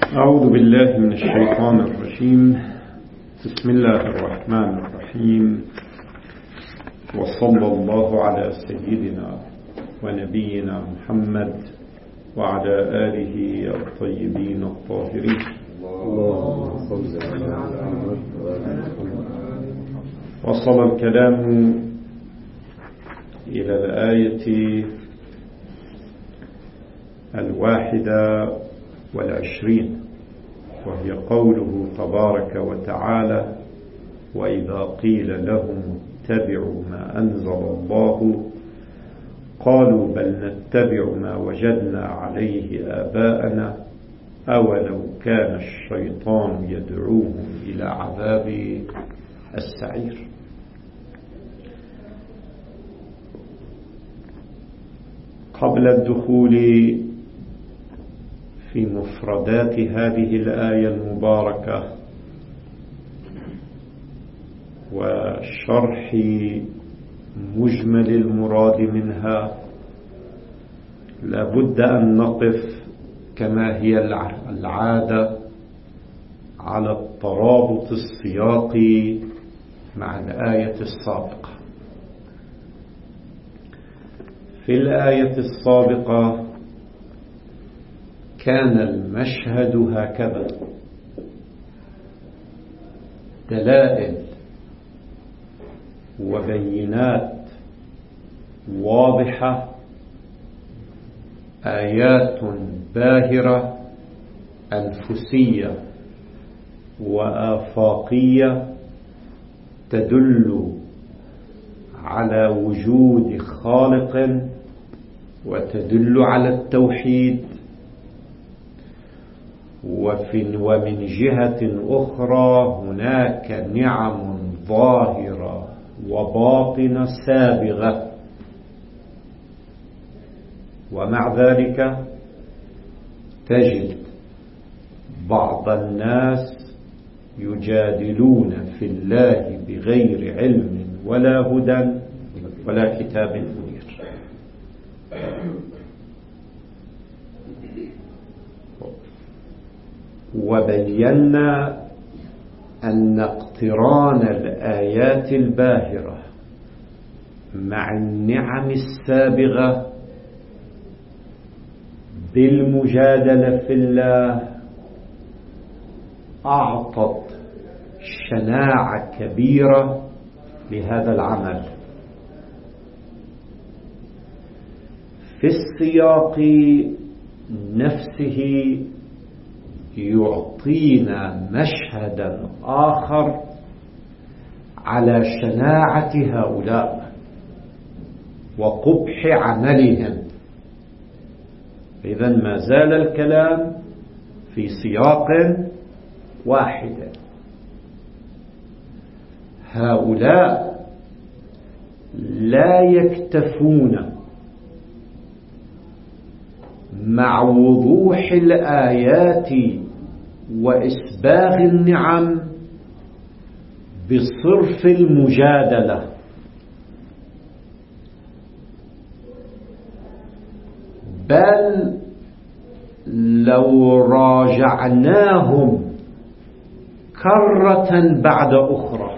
أعوذ بالله من الشيطان الرجيم. بسم الله الرحمن الرحيم، وصلى الله على سيدنا ونبينا محمد وعلى آله الطيبين الطاهرين. وصل الكلام إلى الآية 21، وهي قوله تبارك وتعالى: وإذا قيل لهم اتبعوا ما أنزل الله قالوا بل نتبع ما وجدنا عليه آباءنا أولو كان الشيطان يدعوهم إلى عذاب السعير. قبل الدخول في مفردات هذه الآية المباركة وشرح مجمل المراد منها، لابد أن نقف كما هي العادة على الترابط السياقي مع الآية السابقة. في الآية السابقة كان المشهد هكذا: دلائل وبينات واضحة، آيات باهرة أنفسية وآفاقية تدل على وجود خالق وتدل على التوحيد، ومن جهة أخرى هناك نعم ظاهرة وباطنة سابغة. ومع ذلك تجد بعض الناس يجادلون في الله بغير علم ولا هدى ولا كتاب منير. وبينا أن اقتران الآيات الباهرة مع النعم السابغة بالمجادلة في الله أعطت شناعة كبيرة لهذا العمل. في السياق نفسه يعطينا مشهدا آخر على شناعة هؤلاء وقبح عملهم. إذن ما زال الكلام في سياق واحد. هؤلاء لا يكتفون مع وضوح الآيات وإسباغ النعم بصرف المجادلة، بل لو راجعناهم كرة بعد أخرى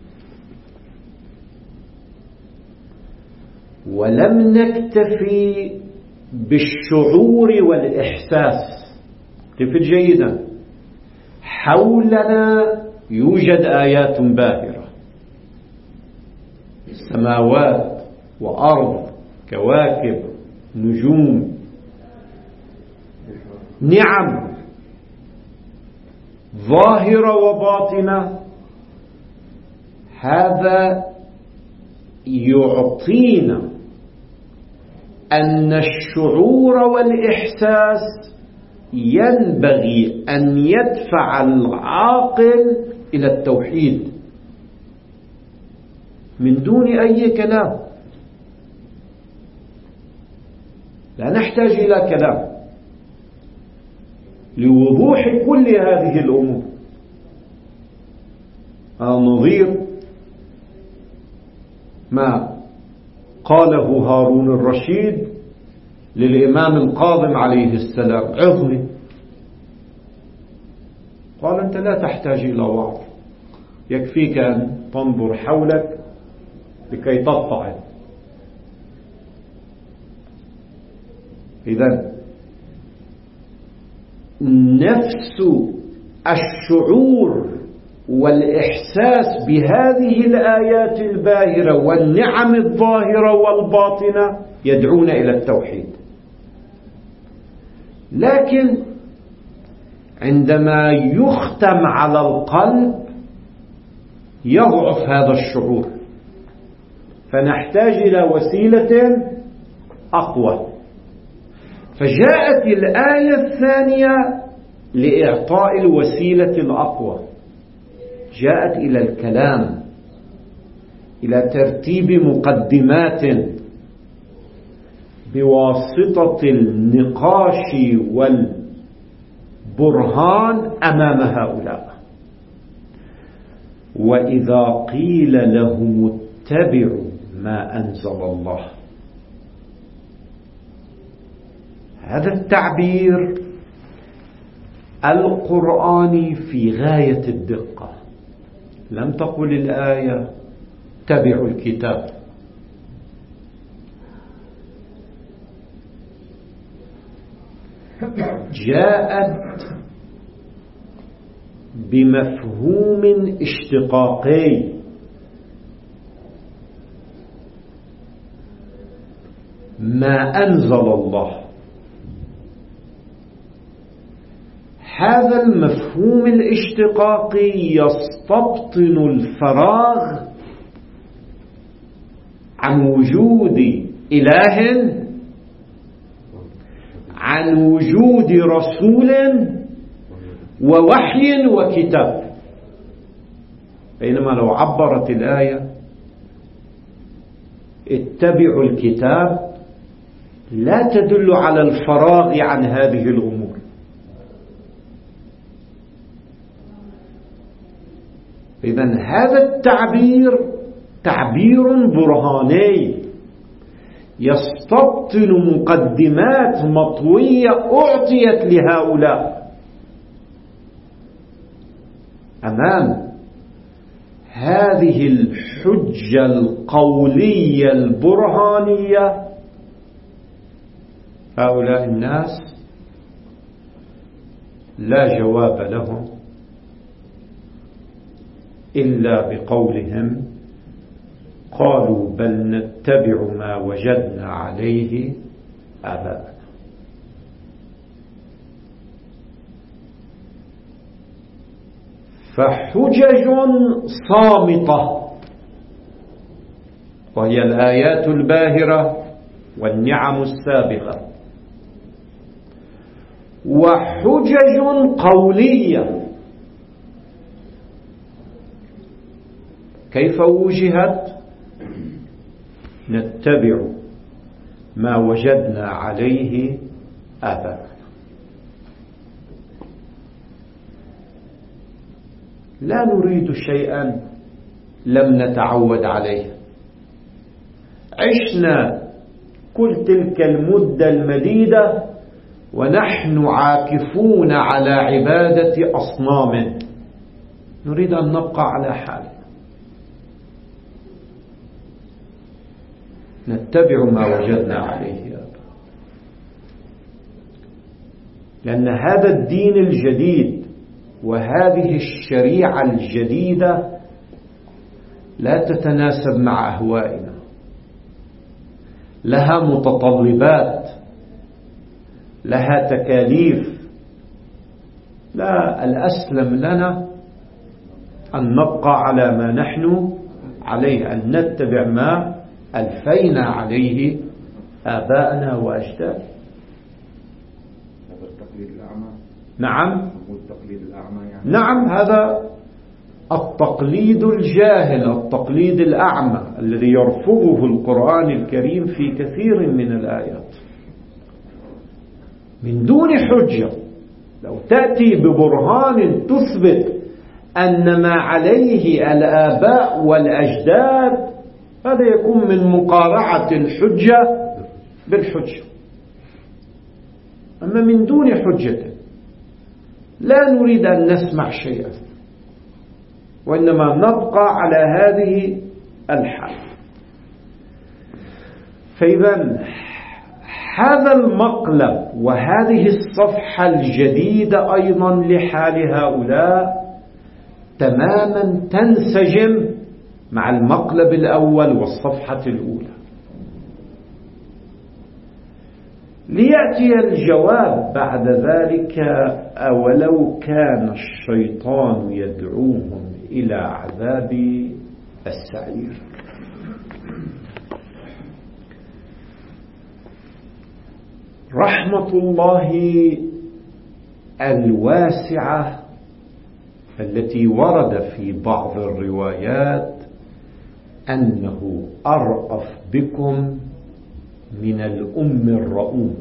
ولم نكتفي بالشعور والإحساس، كيف جيدا حولنا يوجد آيات باهرة، سماوات وأرض، كواكب، نجوم، نعم ظاهرة وباطنة. هذا يعطينا أن الشعور والإحساس ينبغي أن يدفع العاقل إلى التوحيد من دون أي كلام. لا نحتاج إلى كلام لوضوح كل هذه الأمور. نظير ما قاله هارون الرشيد للإمام القاظم عليه السلام: عظني. قال أنت لا تحتاج إلى وعظ، يكفيك أن تنظر حولك لكي تتعظ. إذن نفس الشعور والإحساس بهذه الآيات الباهرة والنعم الظاهرة والباطنة يدعون إلى التوحيد. لكن عندما يختم على القلب يضعف هذا الشعور، فنحتاج إلى وسيلة أقوى. فجاءت الآية الثانية لإعطاء الوسيلة الأقوى، جاءت إلى الكلام، إلى ترتيب مقدمات بواسطة النقاش والبرهان أمام هؤلاء. وإذا قيل لهم اتبعوا ما أنزل الله، هذا التعبير القرآني في غاية الدقة. لم تقل الآية اتبعوا الكتاب، جاءت بمفهوم اشتقاقي، ما أنزل الله. هذا المفهوم الاشتقاقي يستبطن الفراغ عن وجود إله، عن وجود رسول ووحي وكتاب. بينما لو عبرت الآية اتبعوا الكتاب لا تدل على الفراغ عن هذه الأمور. إذن هذا التعبير تعبير برهاني يستبطن مقدمات مطوية أعطيت لهؤلاء أمام هذه الحجة القولية البرهانية. هؤلاء الناس لا جواب لهم إلا بقولهم قالوا بل نتبع ما وجدنا عليه آباءنا. فحجج صامتة، وهي الآيات الباهرة والنعم السابقة، وحجج قولية. كيف وجهت؟ نتبع ما وجدنا عليه آباءنا. لا نريد شيئا لم نتعود عليه. عشنا كل تلك المدة المديدة ونحن عاكفون على عبادة أصنام، نريد أن نبقى على حالنا. نتبع ما وجدنا عليه، لأن هذا الدين الجديد وهذه الشريعة الجديدة لا تتناسب مع أهوائنا، لها متطلبات، لها تكاليف. لا، الأسلم لنا أن نبقى على ما نحن عليه، أن نتبع ما ألفينا عليه آباءنا وأجدادنا. هذا التقليد الأعمى. نعم، التقليد الأعمى يعني. نعم، هذا التقليد الجاهل، التقليد الأعمى الذي يرفضه القرآن الكريم في كثير من الآيات من دون حجة. لو تأتي ببرهان تثبت أن ما عليه الآباء والأجداد، هذا يكون من مقارعة الحجة بالحجة. أما من دون حجة لا نريد أن نسمع شيئا، وإنما نبقى على هذه الحال. فإذا هذا المقلب وهذه الصفحة الجديدة أيضا لحال هؤلاء تماما تنسجم مع المقلب الأول والصفحة الأولى. ليأتي الجواب بعد ذلك: أولو كان الشيطان يدعوهم إلى عذاب السعير. رحمة الله الواسعة التي ورد في بعض الروايات أنه أرأف بكم من الأم الرؤوم،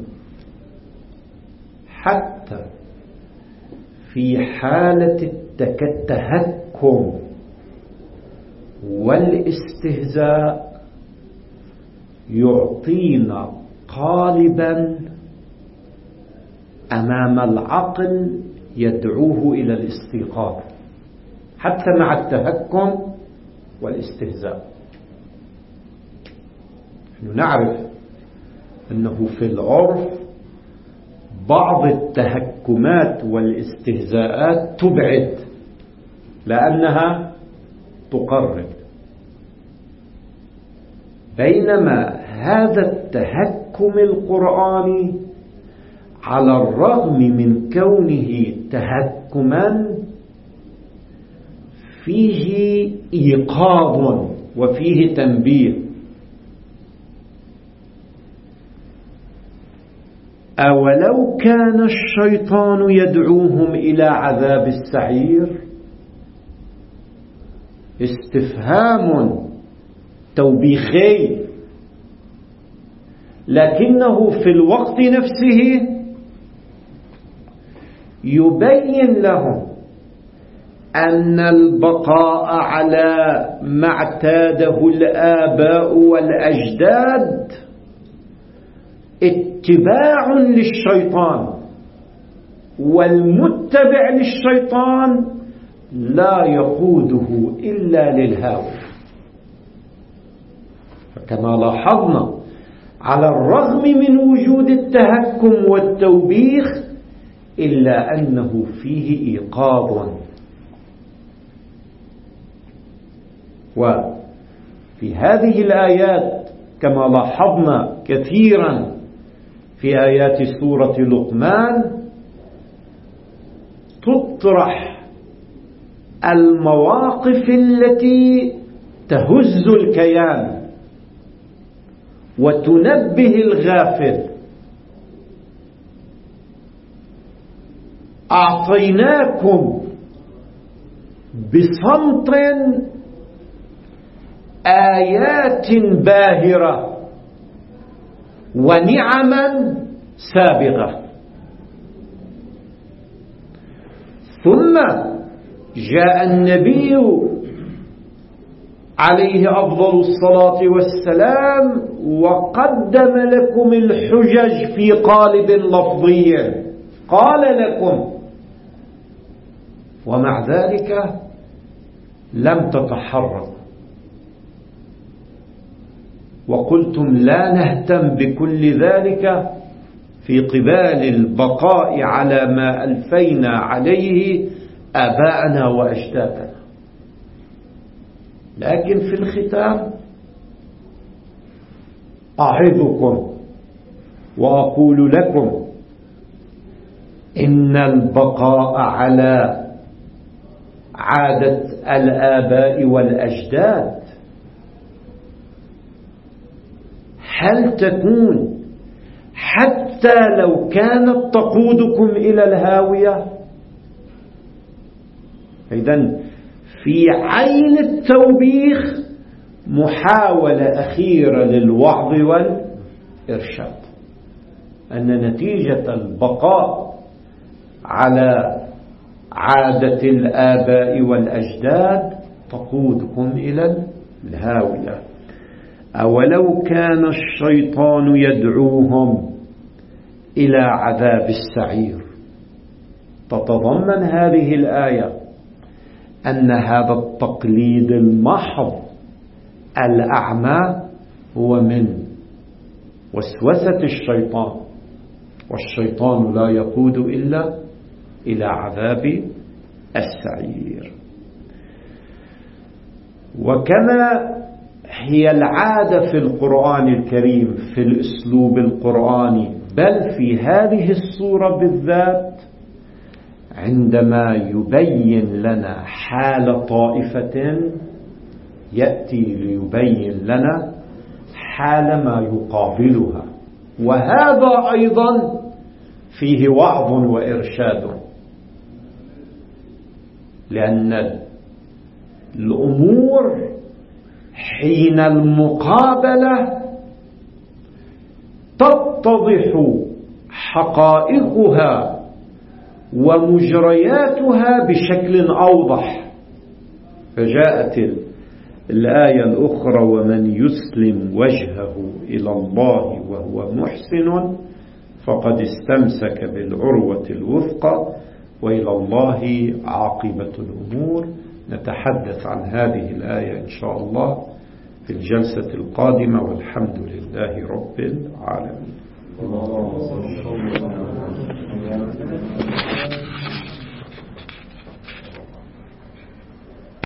حتى في حالة التهكم والاستهزاء يعطينا قالبا أمام العقل يدعوه إلى الاستيقاظ، حتى مع التهكم والاستهزاء. نحن نعرف أنه في العرف بعض التهكمات والاستهزاءات تبعد لأنها تقرب، بينما هذا التهكم القرآني على الرغم من كونه تهكما فيه إيقاظ وفيه تنبيه. أولو كان الشيطان يدعوهم إلى عذاب السعير، استفهام توبيخي، لكنه في الوقت نفسه يبين لهم أن البقاء على ما اعتاده الآباء والأجداد اتباع للشيطان، والمتبع للشيطان لا يقوده إلا للهاوى. فكما لاحظنا على الرغم من وجود التهكم والتوبيخ إلا أنه فيه إيقاظ. وفي هذه الآيات كما لاحظنا كثيرا في آيات سورة لقمان تطرح المواقف التي تهز الكيان وتنبه الغافل. أعطيناكم بصمت آيات باهرة ونعما سابغة، ثم جاء النبي عليه أفضل الصلاة والسلام وقدم لكم الحجج في قالب لفظي، قال لكم، ومع ذلك لم تتحركوا وقلتم لا نهتم بكل ذلك في قبال البقاء على ما ألفينا عليه آباءنا وأجدادنا. لكن في الختام أعظكم وأقول لكم إن البقاء على عادة الآباء والأجداد هل تكون حتى لو كانت تقودكم إلى الهاوية؟ إذن في عين التوبيخ محاولة أخيرة للوعظ والإرشاد أن نتيجة البقاء على عادة الآباء والأجداد تقودكم إلى الهاوية. أولو كان الشيطان يدعوهم إلى عذاب السعير. تتضمن هذه الآية أن هذا التقليد المحض الأعمى هو من وسوسة الشيطان، والشيطان لا يقود إلا إلى عذاب السعير. وكما هي العادة في القرآن الكريم في الأسلوب القرآني، بل في هذه الصورة بالذات، عندما يبين لنا حال طائفة يأتي ليبين لنا حال ما يقابلها، وهذا أيضا فيه وعظ وإرشاد، لأن الأمور حين المقابلة تتضح حقائقها ومجرياتها بشكل أوضح. فجاءت الآية الأخرى: ومن يسلم وجهه إلى الله وهو محسن فقد استمسك بالعروة الوثقى وإلى الله عاقبة الأمور. نتحدث عن هذه الآية إن شاء الله في الجلسة القادمة، والحمد لله رب العالمين.